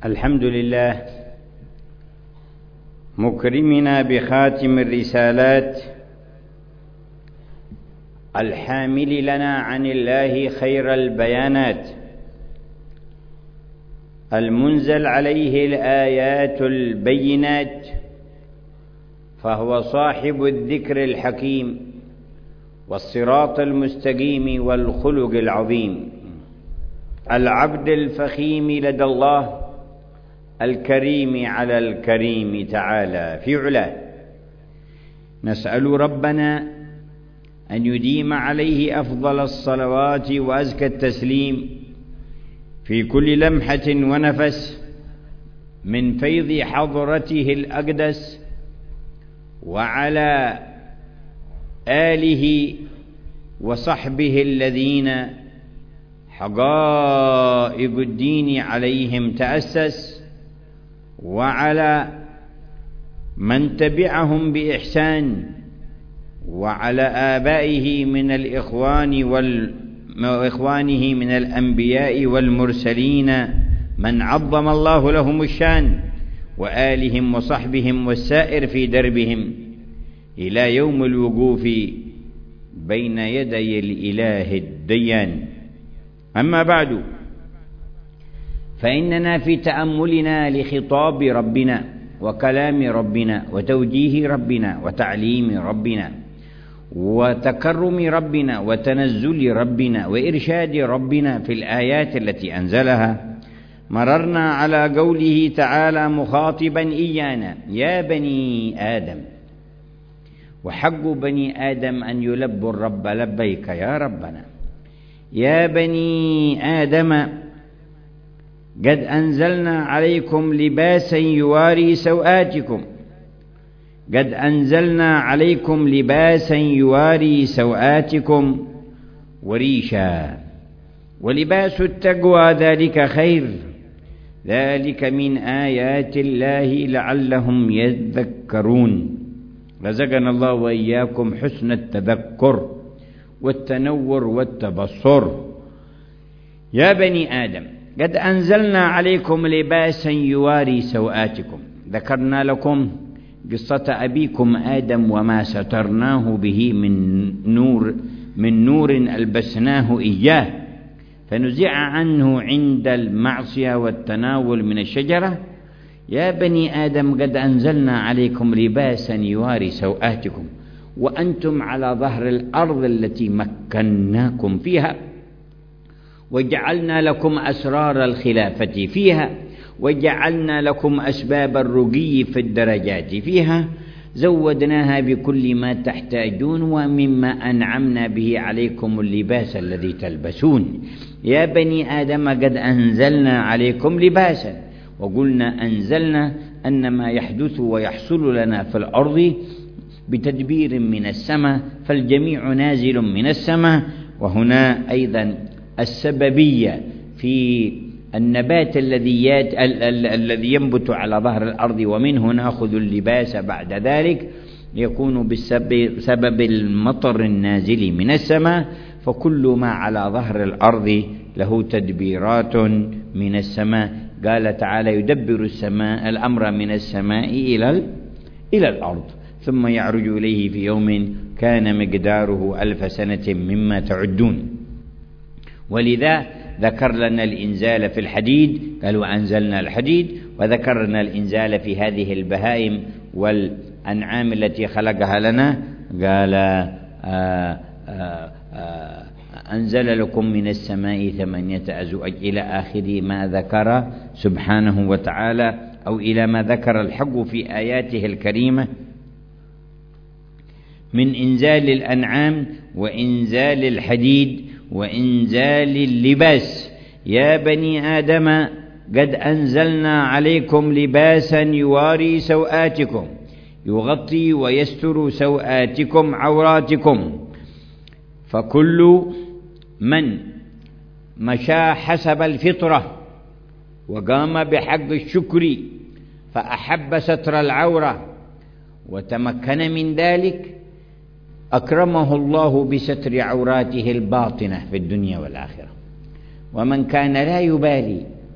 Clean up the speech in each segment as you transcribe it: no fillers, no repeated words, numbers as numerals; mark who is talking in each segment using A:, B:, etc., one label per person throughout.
A: الحمد لله مكرمنا بخاتم الرسالات الحامل لنا عن الله خير البيانات المنزل عليه الآيات البينات، فهو صاحب الذكر الحكيم والصراط المستقيم والخلق العظيم، العبد الفخيم لدى الله، الكريم على الكريم تعالى في علاه. نسأل ربنا أن يديم عليه أفضل الصلوات وأزكى التسليم في كل لمحة ونفس من فيض حضرته الأقدس، وعلى آله وصحبه الذين حقائق الدين عليهم تأسس، وعلى من تبعهم بإحسان، وعلى آبائه من الإخوان وإخوانه من الأنبياء والمرسلين من عظم الله لهم الشان، وآلهم وصحبهم والسائر في دربهم إلى يوم الوقوف بين يدي الإله الديان. أما بعد، فإننا في تأملنا لخطاب ربنا وكلام ربنا وتوجيه ربنا وتعليم ربنا وتكرم ربنا وتنزل ربنا وإرشاد ربنا في الآيات التي أنزلها، مررنا على قوله تعالى مخاطبا إيانا: يا بني آدم. وحق بني آدم أن يلبوا الرب لبيك يا ربنا. يا بني آدم قد أنزلنا عليكم لباسا يواري سوآتكم، قد أنزلنا عليكم لباسا يواري سوآتكم وريشا، ولباس التقوى ذلك خير، ذلك من آيات الله لعلهم يذكرون. رزقنا الله وإياكم حسن التذكر والتنور والتبصر. يا بني آدم قد أنزلنا عليكم لباسا يواري سوآتكم. ذكرنا لكم قصة أبيكم آدم وما سترناه به من نور ألبسناه إياه، فنزع عنه عند المعصية والتناول من الشجرة. يا بني آدم قد أنزلنا عليكم لباسا يواري سوآتكم وأنتم على ظهر الأرض التي مكناكم فيها، وجعلنا لكم أسرار الخلافة فيها، وجعلنا لكم أسباب الرقي في الدرجات فيها، زودناها بكل ما تحتاجون، ومما أنعمنا به عليكم اللباس الذي تلبسون. يا بني آدم قد أنزلنا عليكم لباسا. وقلنا أنزلنا أن ما يحدث ويحصل لنا في الأرض بتدبير من السماء، فالجميع نازل من السماء. وهنا أيضا السببية في النبات الذي ينبت على ظهر الأرض، ومنه نأخذ اللباس بعد ذلك، يكون بسبب المطر النازل من السماء. فكل ما على ظهر الأرض له تدبيرات من السماء. قال تعالى: يدبر السماء الأمر من السماء إلى الأرض ثم يعرج إليه في يوم كان مقداره 1000 سنة مما تعدون. ولذا ذكر لنا الإنزال في الحديد، قالوا أنزلنا الحديد، وذكرنا الإنزال في هذه البهائم والأنعام التي خلقها لنا، قال أنزل لكم من السماء 8 أزواج إلى آخر ما ذكر سبحانه وتعالى، أو إلى ما ذكر الحق في آياته الكريمة من إنزال الأنعام وإنزال الحديد وإنزال اللباس. يا بني آدم قد أنزلنا عليكم لباسا يواري سوآتكم، يغطي ويستر سوآتكم عوراتكم. فكل من مشى حسب الفطرة وقام بحق الشكر فأحب ستر العورة وتمكن من ذلك، أكرمه الله بستر عوراته الباطنة في الدنيا والآخرة. ومن كان لا يبالي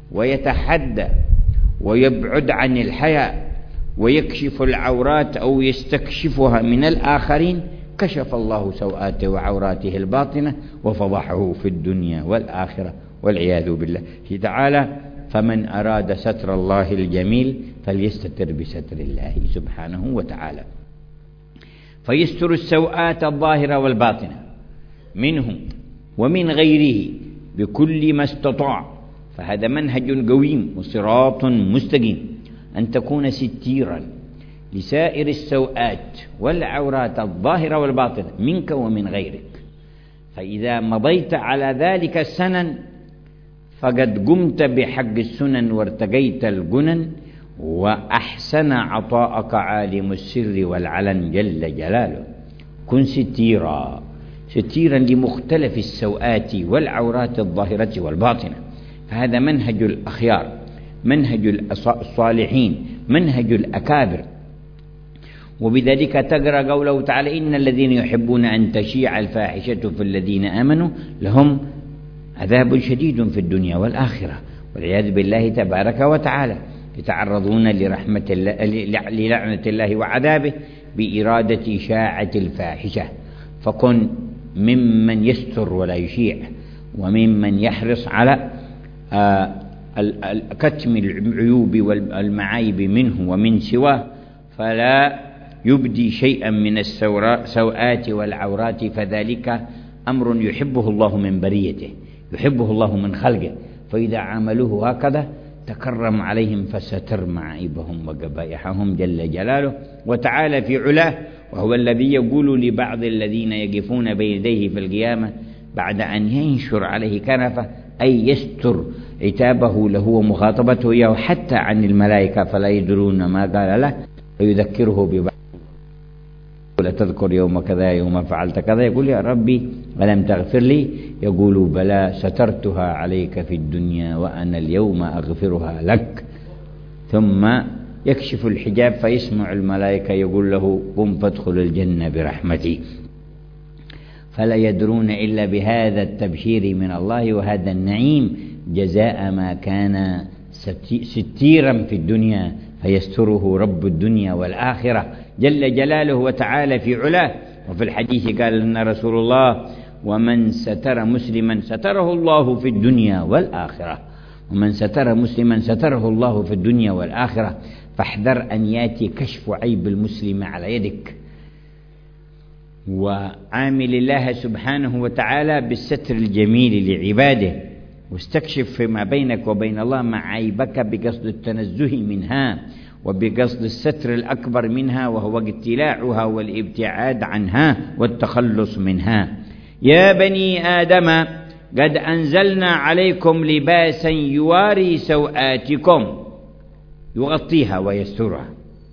A: ويتحدى ويبعد عن الحياء ويكشف العورات أو يستكشفها من الآخرين، كشف الله سوآته وعوراته الباطنة وفضحه في الدنيا والآخرة والعياذ بالله تعالى. فمن أراد ستر الله الجميل فليستتر بستر الله سبحانه وتعالى، فيستر السوآت الظاهرة والباطنة منه ومن غيره بكل ما استطاع. فهذا منهج قويم وصراط مستقيم، أن تكون ستيرا لسائر السوآت والعورات الظاهرة والباطنة منك ومن غيرك. فإذا مضيت على ذلك السنن فقد قمت بحق السنن وارتقيت الجنن، وأحسن عطاءك عالم السر والعلن جل جلاله. كن ستيرا لمختلف السوآت والعورات الظاهرة والباطنة. فهذا منهج الأخيار، منهج الصالحين، منهج الأكابر. وبذلك تقرأ قوله تعالى: إن الذين يحبون أن تشيع الفاحشة في الذين آمنوا لهم عذاب شديد في الدنيا والآخرة والعياذ بالله تبارك وتعالى. يتعرضون لرحمة الله للعنة الله وعذابه بإرادة إشاعة الفاحشة. فكن ممن يستر ولا يشيع، وممن يحرص على كتم العيوب والمعايب منه ومن سواه، فلا يبدي شيئا من السوآت والعورات، فذلك أمر يحبه الله من بريته، يحبه الله من خلقه. فإذا عملوه هكذا تكرم عليهم فستر معايبهم وقبائحهم جل جلاله وتعالى في علاه. وهو الذي يقول لبعض الذين يقفون بين يديه في القيامة بعد أن ينشر عليه كنفه، أي يستر عتابه له ومخاطبته إياه حتى عن الملائكة، فلا يدرون ما قال له، فيذكره ببعض. لا تذكر يوم كذا يوم فعلت كذا، يقول: يا ربي ألم تغفر لي؟ يقول: بلى، سترتها عليك في الدنيا وأنا اليوم أغفرها لك. ثم يكشف الحجاب فيسمع الملائكة يقول له: قم فادخل الجنة برحمتي. فلا يدرون إلا بهذا التبشير من الله وهذا النعيم جزاء ما كان ستيرا في الدنيا، فيستره رب الدنيا والآخرة جل جلاله وتعالى في علاه. وفي الحديث قال لنا رسول الله: ومن ستر مسلما ستره الله في الدنيا والآخرة، ومن ستر مسلما ستره الله في الدنيا والآخرة. فاحذر أن يأتي كشف عيب المسلم على يدك، وعامل الله سبحانه وتعالى بالستر الجميل لعباده، واستكشف فيما بينك وبين الله معايبك بقصد التنزه منها وبقصد الستر الأكبر منها، وهو ابتلاعها والابتعاد عنها والتخلص منها. يا بني آدم قد أنزلنا عليكم لباسا يواري سوآتكم، يغطيها ويسترها،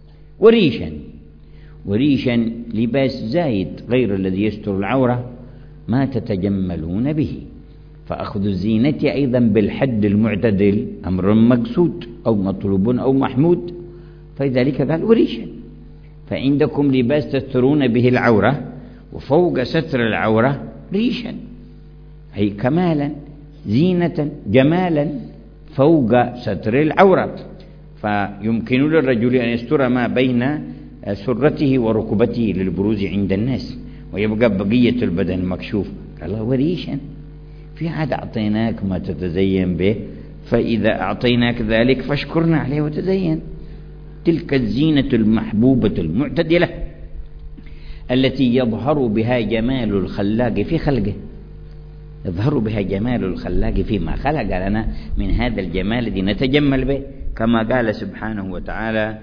A: وريشا لباس زايد غير الذي يستر العورة ما تتجملون به. فأخذ الزينة أيضا بالحد المعتدل أمر مقصود أو مطلوب أو محمود، فلذلك قال: وريشا. فعندكم لباس تسترون به العورة، وفوق ستر العورة ريشا، أي كمالا، زينة، جمالا فوق ستر العورة. فيمكن للرجل أن يستر ما بين سرته وركبته للبروز عند الناس، ويبقى بقية البدن مكشوف. قال الله: وريشا. في عاد أعطيناك ما تتزين به، فإذا أعطيناك ذلك فاشكرنا عليه وتزين. تلك الزينة المحبوبة المعتدلة التي يظهر بها جمال الخلاق في خلقه، يظهر بها جمال الخلاق فيما خلق لنا من هذا الجمال الذي نتجمل به، كما قال سبحانه وتعالى: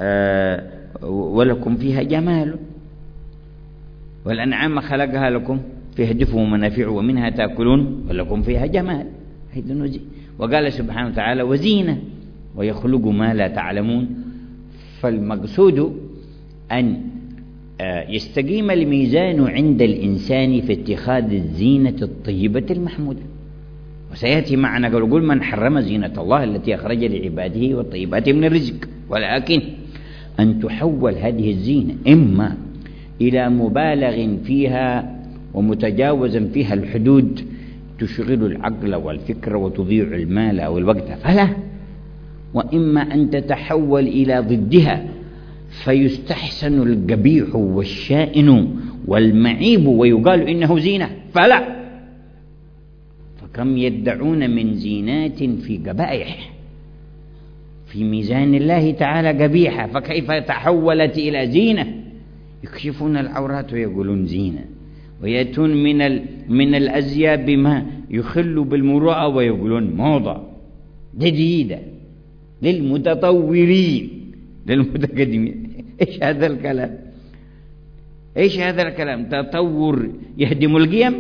A: ولكم فيها جمال. والأنعام خلقها لكم فيها دفء ومنافع ومنها تأكلون ولكم فيها جمال. وقال سبحانه وتعالى: وزينة ويخلق ما لا تعلمون. فالمقصود أن يستقيم الميزان عند الإنسان في اتخاذ الزينة الطيبة المحمودة. وسيأتي معنا قول: من حرم زينة الله التي أخرج لعباده والطيبات من الرزق. ولكن أن تحول هذه الزينة إما إلى مبالغ فيها ومتجاوزا فيها الحدود تشغل العقل والفكر وتضيع المال والوقت، فلا، وإما أن تتحول إلى ضدها فيستحسن القبيح والشائن والمعيب ويقال إنه زينة، فلا. فكم يدعون من زينات في قبائح في ميزان الله تعالى قبيحة، فكيف تحولت إلى زينة؟ يكشفون العورات ويقولون زينة، ويأتون من الأزياء بما يخل بالمروءة ويقولون موضة جديدة للمتطورين للمتقدمين. إيش هذا الكلام؟ إيش هذا الكلام؟ تطور يهدم القيم،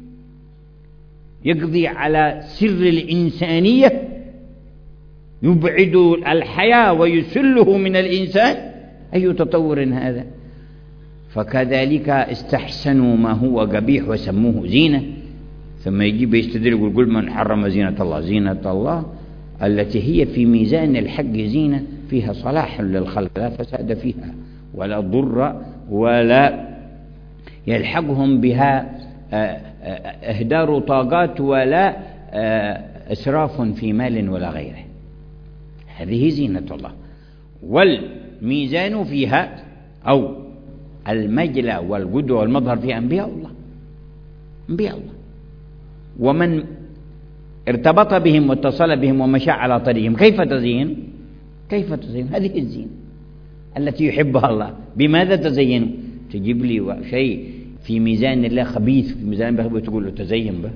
A: يقضي على سر الإنسانية، يبعد الحياة ويسله من الإنسان. أي تطور هذا؟ فكذلك استحسنوا ما هو قبيح وسموه زينة، ثم يجيب يستدل يقول قل من حرم زينة الله. زينة الله التي هي في ميزان الحق زينة فيها صلاح للخلق لا فساد فيها ولا ضر ولا يلحقهم بها إهدار طاقات ولا إسراف في مال ولا غيره. هذه زينة الله، والميزان فيها أو المجلى والقدوة والمظهر فيها أنبياء الله. أنبياء الله، ومن ارتبط بهم واتصل بهم ومشى على طريقهم كيف تزين؟ كيف تزين؟ هذه الزينة التي يحبها الله. بماذا تزينوا؟ تجيب لي شيء في ميزان الله خبيث في ميزان الله وتقول له تزين به.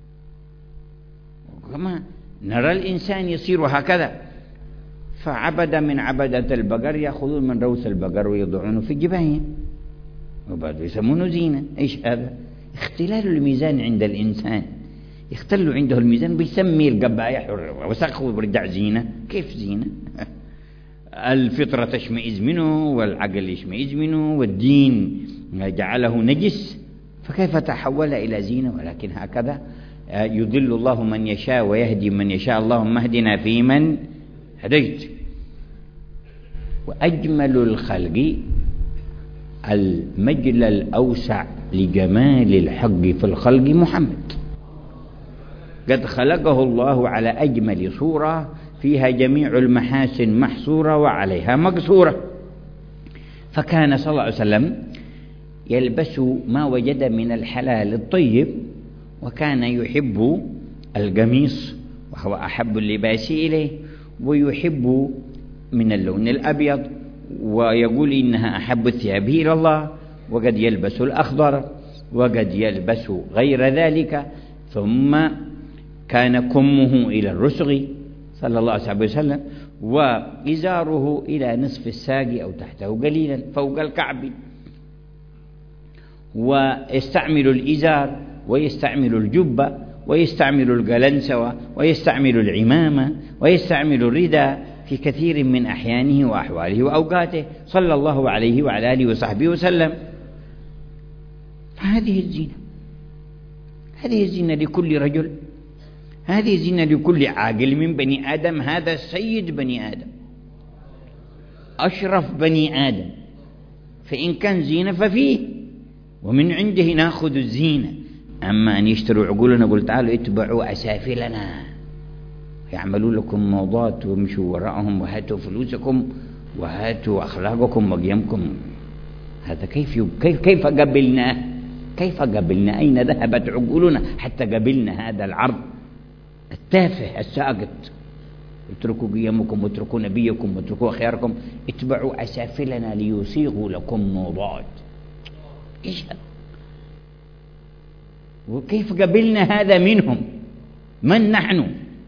A: كما نرى الإنسان يصير هكذا، فعبد من عبدة البقر يأخذون من روث البقر ويضعونه في جباههم وبعد يسمونه زينة. إيش هذا؟ اختلال الميزان عند الإنسان، يختل عنده الميزان بيسمي القبائح وسخه وبرجع زينة. كيف زينة؟ الفطرة تشمئز منه والعقل يشمئز منه والدين جعله نجس، فكيف تحول إلى زينة؟ ولكن هكذا يضل الله من يشاء ويهدي من يشاء. اللهم اهدنا فيمن هديت. وأجمل الخلق المجلى الأوسع لجمال الحق في الخلق محمد، قد خلقه الله على أجمل صورة فيها جميع المحاسن محصورة وعليها مقصورة. فكان صلى الله عليه وسلم يلبس ما وجد من الحلال الطيب، وكان يحب القميص وهو أحب اللباس إليه، ويحب من اللون الأبيض ويقول إنها أحب الثياب إلى الله، وقد يلبس الأخضر وقد يلبس غير ذلك. ثم كان كمه إلى الرسغ صلى الله عليه وسلم، وإزاره إلى نصف الساق أو تحته قليلا فوق الكعب، ويستعمل الإزار ويستعمل الجبة ويستعمل القلنسوة ويستعمل العمامة ويستعمل الرداء في كثير من أحيانه وأحواله وأوقاته صلى الله عليه وعلى آله وصحبه وسلم. هذه الزينة، هذه الزينة لكل رجل، هذه زينة لكل عاقل من بني آدم. هذا سيد بني آدم، أشرف بني آدم، فإن كان زينة ففيه، ومن عنده نأخذ الزينة. أما أن يشتروا عقولنا قل تعالوا اتبعوا أسافلنا يعملوا لكم موضات وامشوا وراءهم وهاتوا فلوسكم وهاتوا أخلاقكم وقيمكم، هذا كيف قبلناه؟ كيف قبلنا؟ أين ذهبت عقولنا حتى قبلنا هذا العرض التافه الساقط؟ اتركوا قيمكم واتركوا نبيكم واتركوا خياركم، اتبعوا أسافلنا ليصيغوا لكم موضات. إيش هذا؟ وكيف قبلنا هذا منهم؟ من نحن؟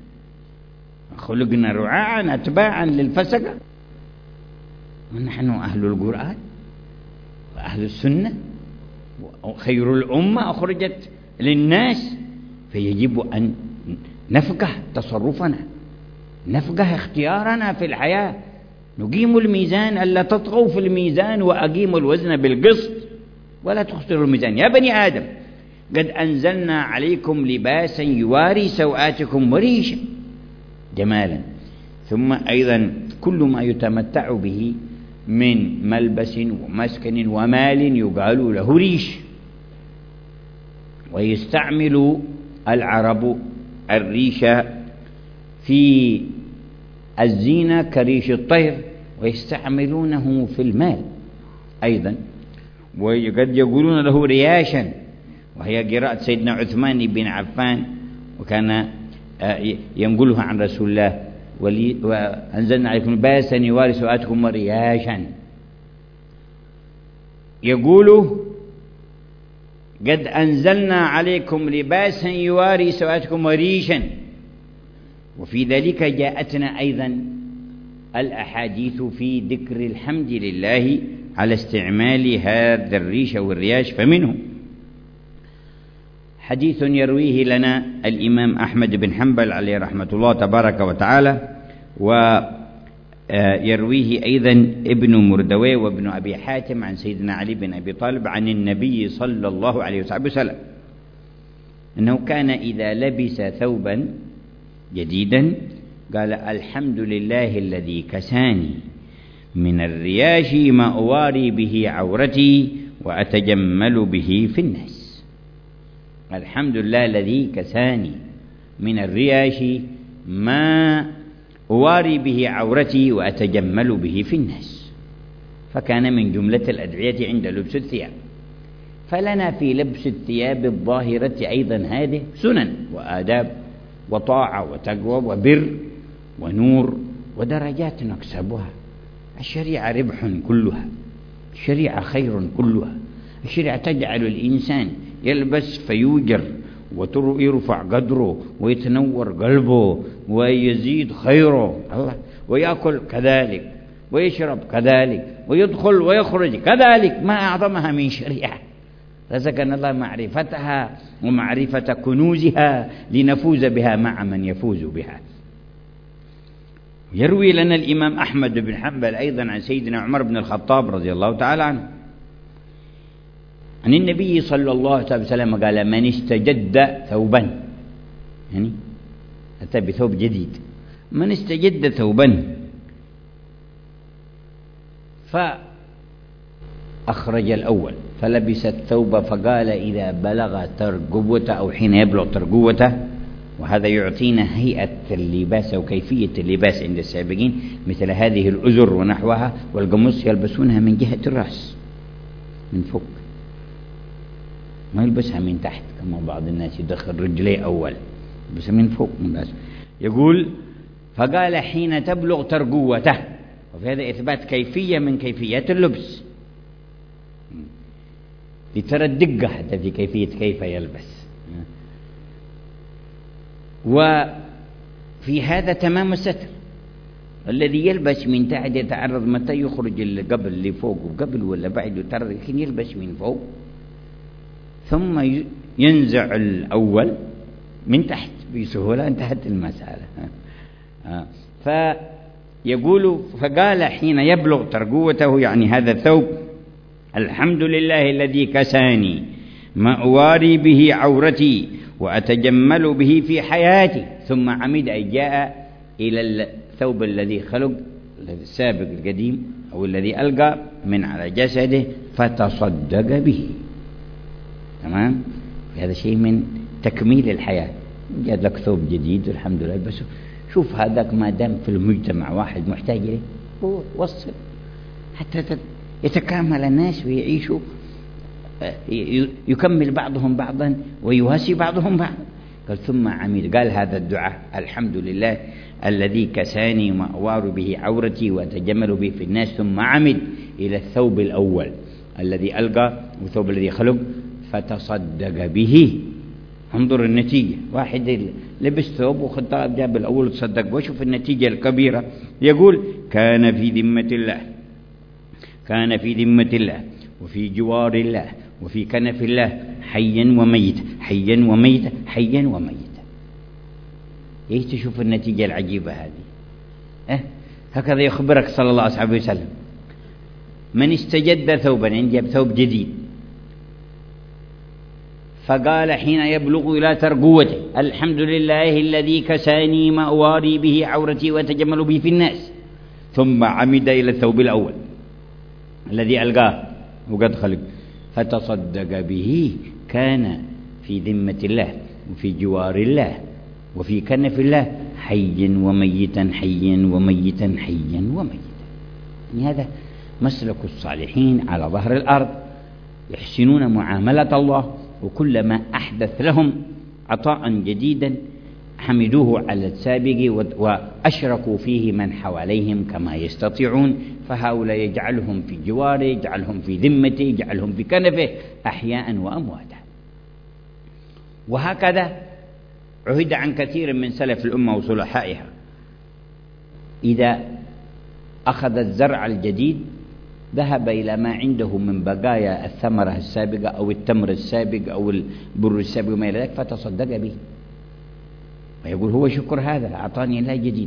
A: خلقنا رعاعا أتباعا للفسقة، ونحن أهل القرآن وأهل السنة وخير الأمة أخرجت للناس. فيجب أن نفقه تصرفنا، نفقه اختيارنا في الحياة، نقيم الميزان ألا تطغوا في الميزان وأقيموا الوزن بالقسط ولا تخسروا الميزان. يا بني آدم قد أنزلنا عليكم لباسا يواري سوآتكم وريشا جمالا. ثم أيضا كل ما يتمتع به من ملبس ومسكن ومال يقال له ريش، ويستعمل العرب الريش في الزينة كريش الطير، ويستعملونه في المال أيضا، وقد يقولون له رياشا، وهي قراءة سيدنا عثمان بن عفان، وكان ينقلها عن رسول الله: وأنزلنا عليكم لباسا يواري سوآتكم ورياشا. يقول: قد أنزلنا عليكم لباسا يواري سوآتكم وريشا. وفي ذلك جاءتنا أيضا الأحاديث في ذكر الحمد لله على استعمال هذا الريش والرياش. فمنه حديث يرويه لنا الإمام أحمد بن حنبل عليه رحمة الله تبارك وتعالى، ويرويه أيضا ابن مردويه وابن أبي حاتم عن سيدنا علي بن أبي طالب عن النبي صلى الله عليه وسلم أنه كان إذا لبس ثوبا جديدا قال: الحمد لله الذي كساني من الرياش ما أواري به عورتي وأتجمل به في الناس. الحمد لله الذي كساني من الرياش ما أواري به عورتي وأتجمل به في الناس. فكان من جملة الأدعية عند لبس الثياب. فلنا في لبس الثياب الظاهرة أيضا هذه سنن وآداب وطاعة وتقوى وبر ونور ودرجات نكسبها. الشريعة ربح كلها، الشريعة خير كلها، الشريعة تجعل الإنسان يلبس فيوجر ويرفع قدره ويتنور قلبه ويزيد خيره الله، ويأكل كذلك ويشرب كذلك ويدخل ويخرج كذلك. ما أعظمها من شريعة رزقنا الله معرفتها ومعرفة كنوزها لنفوز بها مع من يفوز بها. يروي لنا الإمام أحمد بن حنبل أيضا عن سيدنا عمر بن الخطاب رضي الله تعالى عنه عن النبي صلى الله عليه وسلم قال: من استجد ثوبا، يعني أتى بثوب جديد، من استجد ثوبا فأخرج الأول فلبس الثوب فقال: إذا بلغ ترقوته أو حين يبلغ ترقوته. وهذا يعطينا هيئة اللباس وكيفية اللباس عند السابقين، مثل هذه الأزر ونحوها، والقمص يلبسونها من جهة الرأس من فوق، ما يلبسها من تحت كما بعض الناس يدخل رجليه أول، يلبسها من فوق من رأسه. يقول: فقال: حين تبلغ ترقوته. وفي هذا إثبات كيفية من كيفيات اللبس لترى الدقة حتى في كيفية كيف يلبس. وفي هذا تمام الستر. الذي يلبس من تحت يتعرض متى يخرج اللي قبل اللي فوق وقبل ولا بعد يتعرض، لكن يلبس من فوق ثم ينزع الأول من تحت بسهولة، انتهت المسألة. فيقول: فقال: حين يبلغ ترقوته، يعني هذا الثوب: الحمد لله الذي كساني ما أواري به عورتي وأتجمل به في حياتي. ثم عمد أي جاء إلى الثوب الذي خلق السابق القديم أو الذي ألقى من على جسده فتصدق به. تمام؟ هذا شيء من تكميل الحياة. جاء لك ثوب جديد الحمد لله، بس شوف هذاك ما دام في المجتمع واحد محتاج إليه هو وصل حتى يتكامل الناس ويعيشوا، يكمل بعضهم بعضا ويواسي بعضهم بعضا. قال: ثم عمد، قال هذا الدعاء: الحمد لله الذي كساني ما أوار به عورتي وأتجمل به في الناس. ثم عمد إلى الثوب الأول الذي ألقى والثوب الذي خلق فتصدق به. انظر النتيجة، واحد لبس ثوب وخطاب جاب الأول وتصدق، وشوف النتيجة الكبيرة. يقول: كان في ذمة الله، كان في ذمة الله وفي جوار الله وفي كنف الله حيا وميتا حيا وميتا حيا وميتا. ايش تشوف النتيجة العجيبة هذه؟ هكذا يخبرك صلى الله عليه وسلم. من استجد ثوبا، يعني جاب ثوب جديد، فقال حين يبلغ إلى ترقوته: الحمد لله الذي كساني ما أواري به عورتي وأتجمل به في الناس. ثم عمد إلى الثوب الأول الذي ألقاه وقد خلق فتصدق به. كان في ذمة الله وفي جوار الله وفي كنف الله، حي وميتا حيا وميتا حيا وميتا. يعني هذا مسلك الصالحين على ظهر الأرض، يحسنون معاملة الله، وكلما أحدث لهم عطاء جديدا حمدوه على السابق وأشركوا فيه من حواليهم كما يستطيعون، فهؤلاء يجعلهم في جواره، يجعلهم في ذمته، يجعلهم في كنفه أحياء وأمواتا. وهكذا عهد عن كثير من سلف الأمة وصلحائها، إذا أخذ الزرع الجديد ذهب إلى ما عنده من بقايا الثمرة السابقة أو التمر السابق أو البر السابق وما إلى ذلك فتصدق به، ويقول هو شكر هذا أعطاني الله جديد،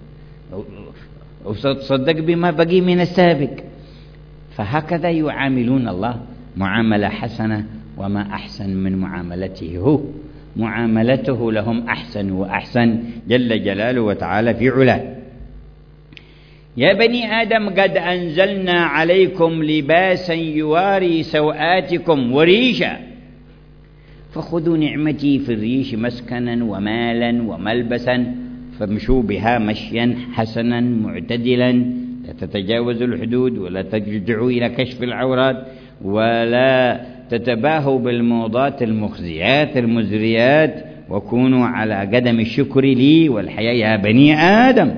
A: وتصدق بما بقي من السابق. فهكذا يعاملون الله معاملة حسنة، وما أحسن من معاملته هو، معاملته لهم أحسن وأحسن جل جلاله وتعالى في علاه. يا بني آدم قد أنزلنا عليكم لباسا يواري سوآتكم وريشا فخذوا نعمتي في الريش مسكنا ومالا وملبسا فامشوا بها مشيا حسنا معتدلا، لا تتجاوزوا الحدود ولا ترجعوا إلى كشف العورات ولا تتباهوا بالموضات المخزيات المزريات، وكونوا على قدم الشكر لي والحياة. يا بني آدم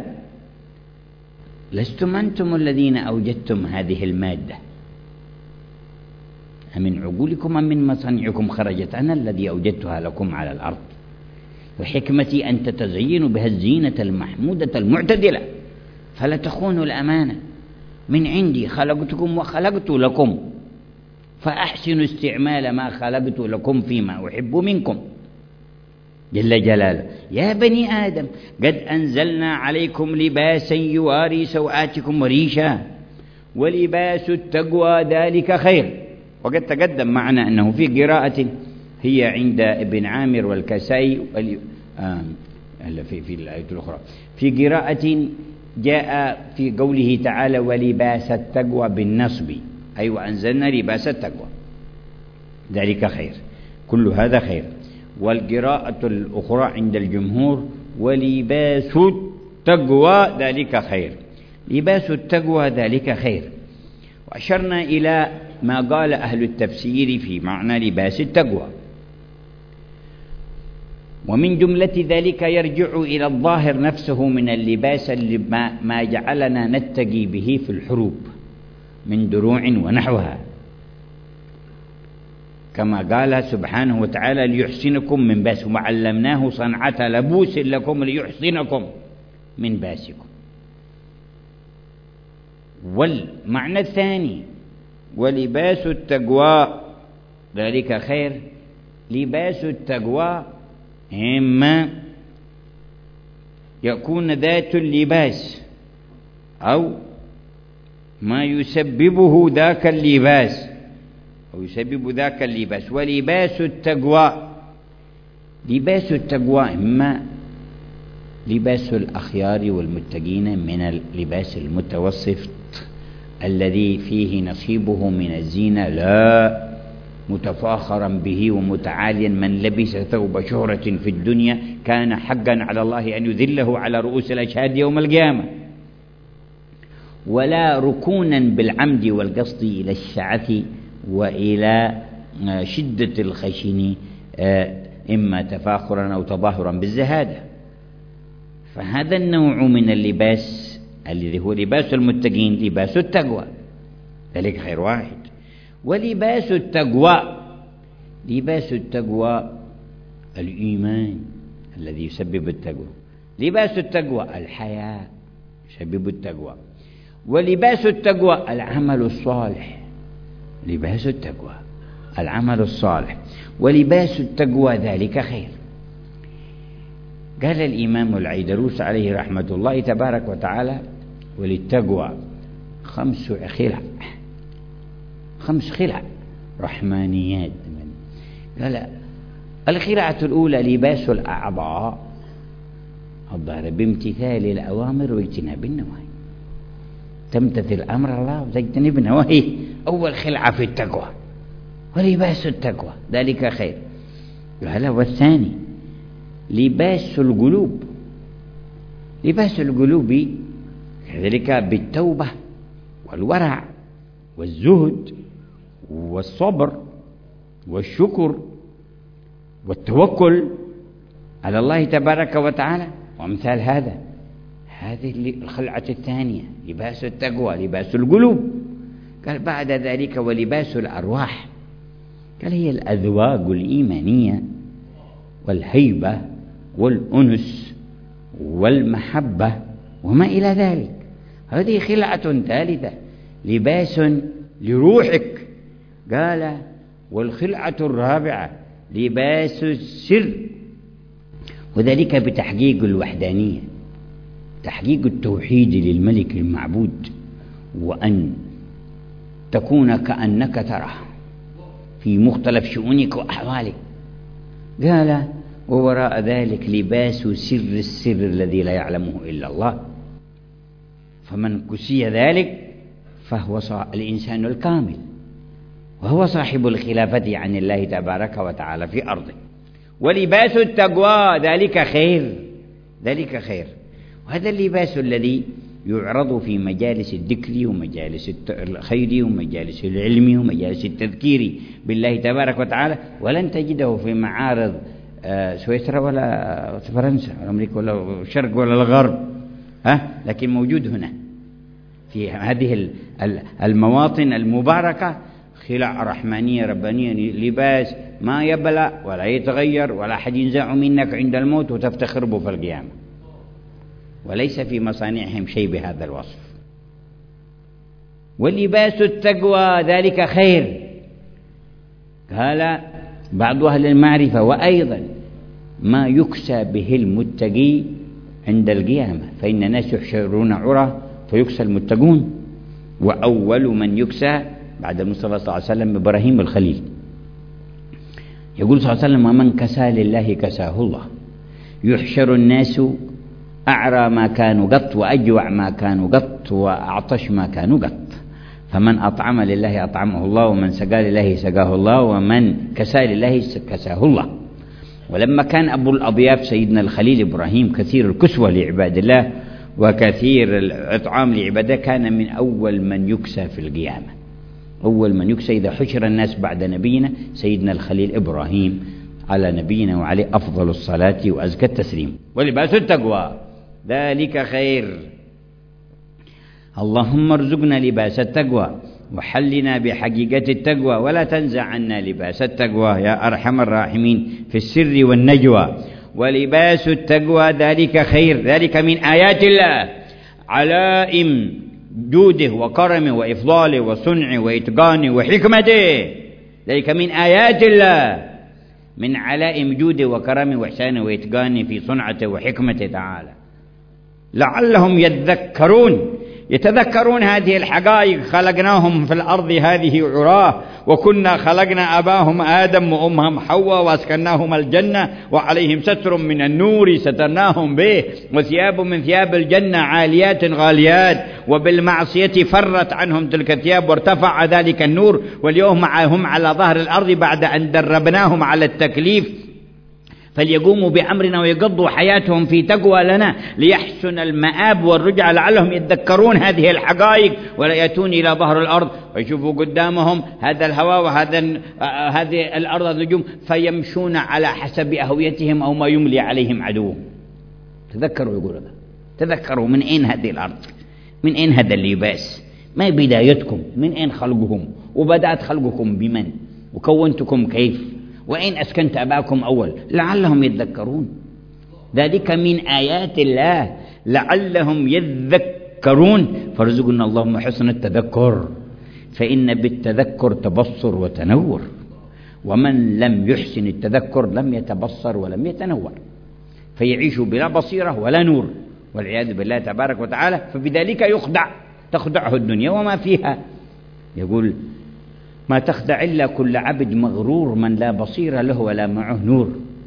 A: لستم أنتم الذين أوجدتم هذه المادة، أمن عقولكم أم من مصانعكم خرجت؟ أنا الذي أوجدتها لكم على الأرض، وحكمتي أن تتزينوا بها الزينة المحمودة المعتدلة، فلا تخونوا الأمانة. من عندي خلقتكم وخلقت لكم، فأحسنوا استعمال ما خلقت لكم فيما أحب منكم جل جلاله. يا بني آدم قد أنزلنا عليكم لباسا يواري سوآتكم وريشا ولباس التقوى ذلك خير. وقد تقدم معنا أنه في قراءة هي عند ابن عامر والكسائي في الآية الأخرى، في قراءة جاء في قوله تعالى ولباس التقوى بالنصب، أي وأنزلنا لباس التقوى ذلك خير، كل هذا خير. والقراءة الأخرى عند الجمهور ولباس التقوى ذلك خير، لباس التقوى ذلك خير. وأشرنا إلى ما قال أهل التفسير في معنى لباس التقوى، ومن جملة ذلك يرجع إلى الظاهر نفسه من اللباس ما جعلنا نتقي به في الحروب من دروع ونحوها، كما قال سبحانه وتعالى ليحصنكم من باسكم وعلمناه صنعة لبوس لكم ليحصنكم من باسكم. والمعنى الثاني ولباس التقوى ذلك خير، لباس التقوى إما يكون ذات اللباس أو ما يسببه ذاك اللباس أو يسبب ذاك اللباس. ولباس التقوى، لباس التقوى إما لباس الأخيار والمتقين من اللباس المتوسط الذي فيه نصيبه من الزينة لا متفاخرا به ومتعاليا، من لبس ثوب شهرة في الدنيا كان حقا على الله أن يذله على رؤوس الأشهاد يوم القيامة، ولا ركونا بالعمد والقصد إلى الشعث وإلى شدة الخشن، إما تفاخرا أو تظاهرا بالزهادة. فهذا النوع من اللباس الذي هو لباس المتقين لباس التقوى ذلك خير واحد. ولباس التقوى، لباس التقوى الإيمان الذي يسبب التقوى، لباس التقوى الحياء يسبب التقوى، ولباس التقوى العمل الصالح، لباس التقوى العمل الصالح، ولباس التقوى ذلك خير. قال الإمام العيدروس عليه رحمة الله تبارك وتعالى وللتقوى 5 خلع، 5 خلع رحمانيات. قال الخلعة الأولى لباس الأعضاء الظاهر بامتثال الأوامر واجتناب النواهي، تمتثل أمر الله وتجتنب نواهيه، أول خلعة في التقوى ولباس التقوى ذلك خير. قال والثاني لباس القلوب. لباس القلوب كذلك بالتوبة والورع والزهد والصبر والشكر والتوكل على الله تبارك وتعالى وأمثال هذا. هذه الخلعة الثانية لباس التقوى، لباس القلوب. قال بعد ذلك ولباس الأرواح، قال هي الأذواق الإيمانية والهيبة والأنس والمحبة وما إلى ذلك. هذه خلعة ثالثة، لباس لروحك. قال والخلعة الرابعة لباس السر، وذلك بتحقيق الوحدانية، تحقيق التوحيد للملك المعبود، وأن تكون كأنك تراه في مختلف شؤونك وأحوالك. قال ووراء ذلك لباس سر السر الذي لا يعلمه إلا الله، فمن كسي ذلك فهو الإنسان الكامل، وهو صاحب الخلافة عن الله تبارك وتعالى في أرضه. ولباس التقوى ذلك خير، ذلك خير. وهذا اللباس الذي يعرض في مجالس الذكر ومجالس الخير ومجالس العلم ومجالس التذكير بالله تبارك وتعالى، ولن تجده في معارض سويسرا ولا فرنسا ولا أمريكا ولا الشرق ولا الغرب، لكن موجود هنا في هذه المواطن المباركة. خلع رحمانية ربانية، لباس ما يبلى ولا يتغير ولا أحد ينزع منك عند الموت وتفتخر به في القيامة، وليس في مصانعهم شيء بهذا الوصف. ولباس التقوى ذلك خير. قال بعض أهل المعرفة وأيضا ما يكسى به المتقي عند القيامة، فإن الناس يحشرون عرى فيكسى المتقون، وأول من يكسى بعد المصطفى صلى الله عليه وسلم إبراهيم الخليل. يقول صلى الله عليه وسلم ومن كسى لله كساه الله. يحشر الناس أعرى ما كانوا قط، وأجوع ما كانوا قط، وأعطش ما كانوا قط. فمن أطعم لله أطعمه الله، ومن سقى لله سقاه الله، ومن كسى لله كساه الله. ولما كان أبو الأضياف سيدنا الخليل إبراهيم كثير الكسوة لعباد الله وكثير الإطعام لعباده، كان من أول من يكسى في القيامة. أول من يكسى إذا حشر الناس بعد نبينا سيدنا الخليل إبراهيم على نبينا وعليه أفضل الصلاة وأزكى التسليم. ولباس التقوى ذلك خير. اللهم ارزقنا لباس التقوى وحلنا بحقيقة التقوى، ولا تنزع عنا لباس التقوى يا أرحم الراحمين في السر والنجوى. ولباس التقوى ذلك خير، ذلك من آيات الله، علائم جوده وكرمه وإفضاله وصنعه وإتقانه وحكمته. ذلك من آيات الله، من علائم جوده وكرمه وإحسانه وإتقانه في صنعته وحكمته تعالى. لعلهم يتذكرون هذه الحقائق. خلقناهم في الأرض هذه عراه، وكنا خلقنا أباهم آدم وأمهم حواء وأسكناهم الجنة، وعليهم ستر من النور سترناهم به، وثياب من ثياب الجنة عاليات غاليات، وبالمعصية فرت عنهم تلك الثياب وارتفع ذلك النور، واليوم هم على ظهر الأرض بعد أن دربناهم على التكليف، فليقوموا بأمرنا ويقضوا حياتهم في تقوى لنا ليحسن المآب والرجعة. لعلهم يتذكرون هذه الحقائق ولا يأتون إلى ظهر الأرض ويشوفوا قدامهم هذا الهواء هذه الأرض النجوم، فيمشون على حسب أهويتهم أو ما يملي عليهم عدوهم. تذكروا، يقول هذا، تذكروا من أين هذه الأرض، من أين هذا اللباس، ما بدايتكم، من أين خلقهم، وبدأت خلقكم بمن، وكونتكم كيف، وإن أسكنت أباكم أول. لعلهم يتذكرون. ذلك من آيات الله لعلهم يذكرون. فارزقنا اللهم حسن التذكر، فإن بالتذكر تبصر وتنور، ومن لم يحسن التذكر لم يتبصر ولم يتنور، فيعيش بلا بصيرة ولا نور والعياذ بالله تبارك وتعالى. فبذلك تخدعه الدنيا وما فيها. يقول ما تخدع إلا كل عبد مغرور من لا بصير له ولا معه نور.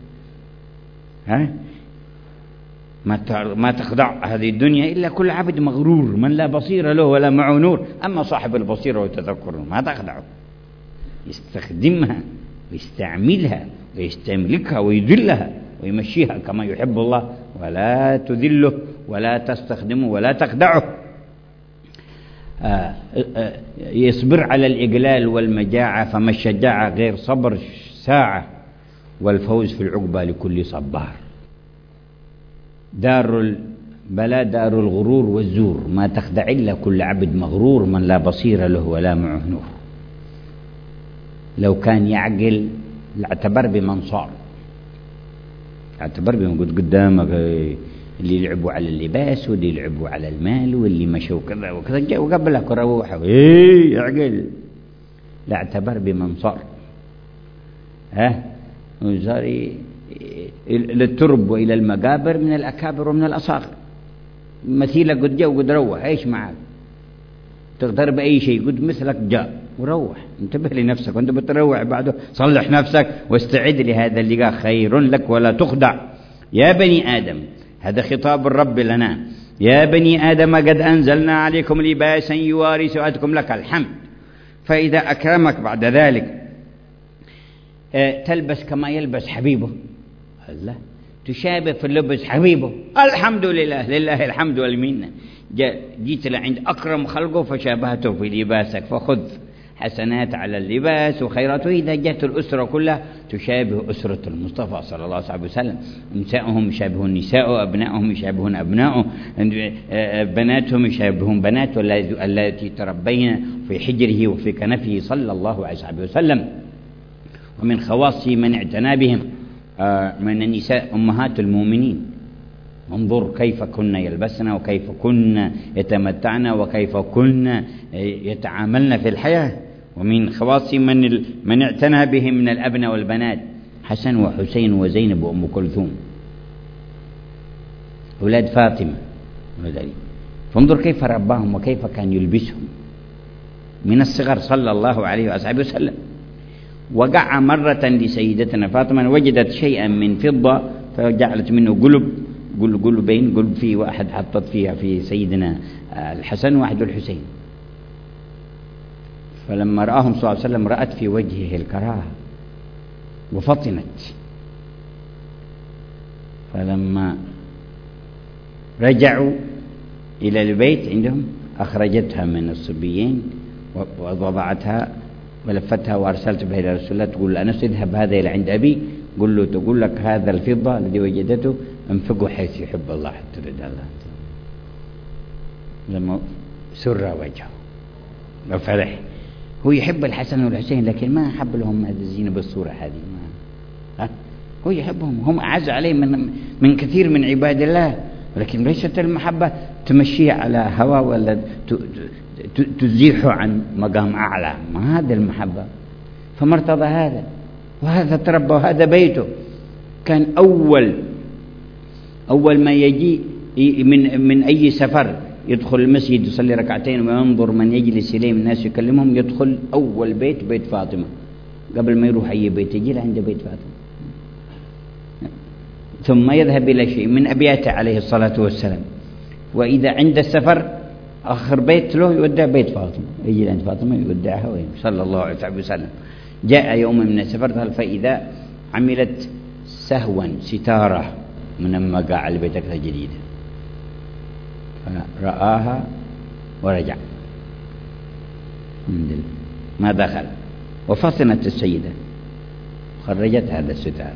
A: ما تخدع هذه الدنيا إلا كل عبد مغرور من لا بصير له ولا معه نور. أما صاحب البصيرة والتذكر ما تخدعه، يستخدمها ويستعملها ويستملكها ويذلها ويمشيها كما يحب الله، ولا تذله ولا تستخدمه ولا تخدعه. يصبر على الإقلال والمجاعة، فما الشجاعة غير صبر ساعة، والفوز في العقبة لكل صبار. دار البلاء دار الغرور والزور، ما تخدع إلا كل عبد مغرور، من لا بصير له ولا معه نور. لو كان يعقل لاعتبر بمن صار، اعتبر بمن قدامك اللي يلعبوا على اللباس واللي يلعبوا على المال واللي مشوا كذا وكذا، جاء وقبلك وروحوا اعقل، لا اعتبر بمن صار. وصار للترب وإلى المقابر من الأكابر ومن الأصاغر. مثيلك قد جاء وقد روح، ايش معك؟ تقدر بأي شيء، قد مثلك جاء وروح، انتبه لنفسك وانت بتروح بعده، صلح نفسك واستعد لهذا اللقاء، خير لك ولا تخدع. يا بني آدم، هذا خطاب الرب لنا، يا بني آدم قد أنزلنا عليكم لباسا يواري سوءاتكم لك الحمد. فإذا أكرمك بعد ذلك تلبس كما يلبس حبيبه، الله تشابه في اللبس حبيبه، الحمد لله، لله الحمد والمنة. جيت لعند أكرم خلقه فشابهته في لباسك، فخذ حسنات على اللباس وخيراته. إذا جاءت الأسرة كلها تشابه أسرة المصطفى صلى الله عليه وسلم، نساءهم يشابهون نساءه، أبنائهم يشابهون أبنائه، بناتهم يشابهون بناته التي تربين في حجره وفي كنفه صلى الله عليه وسلم. ومن خواصه من اعتنى بهم من النساء أمهات المؤمنين، انظر كيف كنا يلبسن وكيف كنا يتمتعن وكيف كنا يتعاملن في الحياة. ومن خواص من اعتنى بهم من الأبناء والبنات حسن وحسين وزينب وأم كلثوم أولاد فاطمة. فانظر كيف رباهم وكيف كان يلبسهم من الصغر صلى الله عليه وسلم. وقع مرة لسيدتنا فاطمة، وجدت شيئا من فضة فجعلت منه قلبين، قلب فيه واحد حطت فيها في سيدنا الحسن واحد الحسين. فلما رآهم صلى الله عليه وسلم رأت في وجهه الكراهة وفطنت. فلما رجعوا إلى البيت عندهم أخرجتها من الصبيين ووضعتها ولفتها وأرسلت بها إلى رسول الله، تقول أنا سأذهب هذا إلى عند أبي، قل له تقول لك هذا الفضة الذي وجدته انفقه حيث يحب الله حتى رضا الله. لما سر وجهه وفرح، هو يحب الحسن والحسين لكن ما حب لهم هذه الزينة بالصورة هذه، هو يحبهم، هم أعز عليه من كثير من عباد الله، ولكن ليست المحبة تمشيه على هوى ولا تزيحه عن مقام أعلى، ما هذا المحبة. فما ارتضى هذا، وهذا تربى وهذا بيته. كان أول ما يجي من أي سفر يدخل المسجد يصلي ركعتين وينظر من يجلس إليه من الناس يكلمهم، يدخل أول بيت فاطمة، قبل ما يروح أي بيت يجي عند بيت فاطمة، ثم يذهب إلى شيء من أبياته عليه الصلاة والسلام. وإذا عند السفر آخر بيت له يودع بيت فاطمة، يجي عند فاطمة يودعها صلى الله عليه وسلم. جاء يوم من السفر فإذا عملت سهوا ستارة من مقاع البيت الجديدة، فرآها ورجع ما دخل. وفطنت السيدة خرجت هذا الستار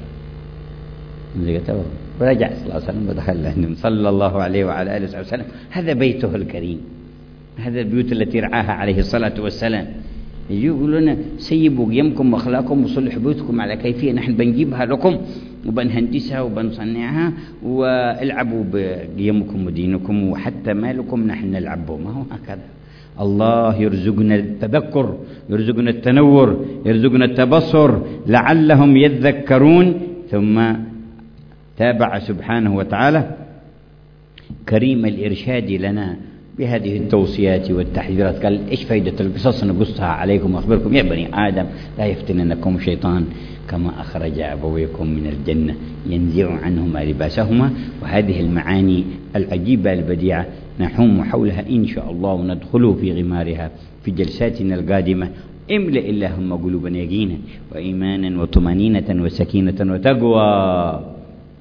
A: ورجع صلى الله عليه وسلم ودخل عندهم صلى الله عليه وعلى آله وسلم. هذا بيته الكريم، هذا البيوت التي رعاها عليه الصلاة والسلام. يجوا يقولون سيبوا قيمكم واخلاقكم وصلحوا بيوتكم على كيفية، نحن بنجيبها لكم وبنهندسها وبنصنعها، والعبوا بقيمكم ودينكم وحتى مالكم نحن نلعبه. ما هو هكذا. الله يرزقنا التذكر، يرزقنا التنور، يرزقنا التبصر لعلهم يذكرون. ثم تابع سبحانه وتعالى كريم الإرشاد لنا بهذه التوصيات والتحذيرات. قال إيش فائدة القصص نقصها عليكم وأخبركم يا بني آدم لا يفتننكم الشيطان كما أخرج أبويكم من الجنة ينزع عنهما لباسهما. وهذه المعاني العجيبة البديعة نحوم حولها إن شاء الله وندخل في غمارها في جلساتنا القادمة. املأ اللهم قلوبنا يقينا وإيمانا وطمأنينة وسكينة وتقوى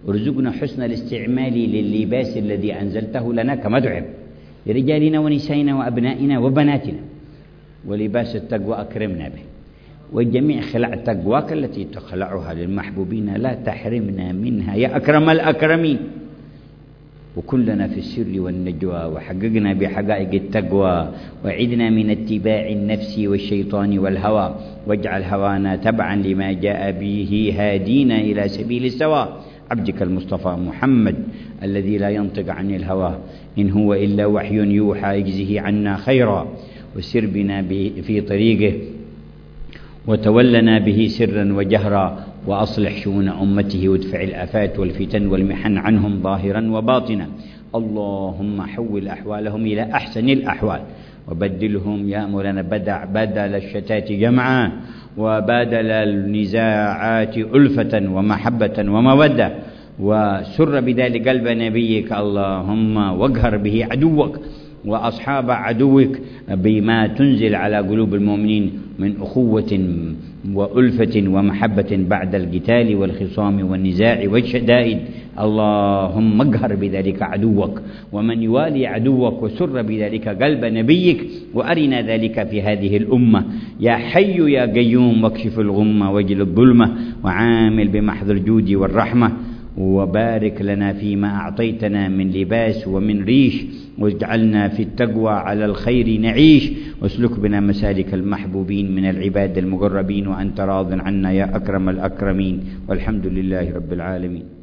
A: ارزقنا حسن الاستعمال لللباس الذي أنزلته لنا كما دعب لرجالنا ونسائنا وأبنائنا وبناتنا، ولباس التقوى أكرمنا به، وجميع خلع تقواك التي تخلعها للمحبوبين لا تحرمنا منها يا أكرم الأكرمين، وكن لنا في السر والنجوى، وحققنا بحقائق التقوى، وعدنا من اتباع النفس والشيطان والهوى، واجعل هوانا تبعا لما جاء به هادينا إلى سبيل السواء. عبدك المصطفى محمد الذي لا ينطق عن الهوى إن هو إلا وحي يوحى اجزه عنا خيرا، وسر بنا في طريقه، وتولنا به سرا وجهرا، وأصلح شؤون أمته، وادفع الآفات والفتن والمحن عنهم ظاهرا وباطنا. اللهم حول أحوالهم إلى أحسن الأحوال، وبدلهم يا مولانا بدل الشتات جمعا، وبادل النزاعات ألفة ومحبة ومودة، وسر بذلك قلب نبيك اللهم، واقهر به عدوك وأصحاب عدوك بما تنزل على قلوب المؤمنين من أخوة وألفة ومحبة بعد القتال والخصام والنزاع والشدائد. اللهم اقهر بذلك عدوك ومن يوالي عدوك، وسر بذلك قلب نبيك، وأرنا ذلك في هذه الأمة يا حي يا قيوم، واكشف الغمة واجل الظلمة، وعامل بمحض الجود والرحمة، وبارك لنا فيما أعطيتنا من لباس ومن ريش، واجعلنا في التقوى على الخير نعيش، واسلك بنا مسالك المحبوبين من العباد المقربين، وأنت راض عنا يا أكرم الأكرمين، والحمد لله رب العالمين.